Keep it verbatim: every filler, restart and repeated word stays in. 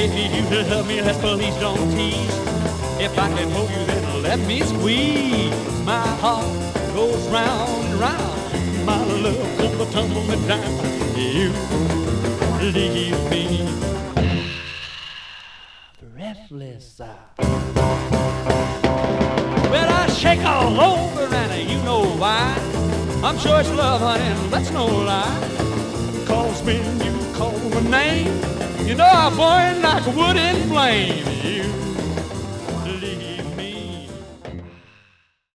If you love me, let's please don't tease. If I can hold you, then let me squeeze. My heart goes round and round. My love comes tumbling down. You leave me breathless. Well, I shake all over, and you know why. I'm sure it's love, honey, and that's no lie. Cause when you call my name, you know I burn like wood in flame. You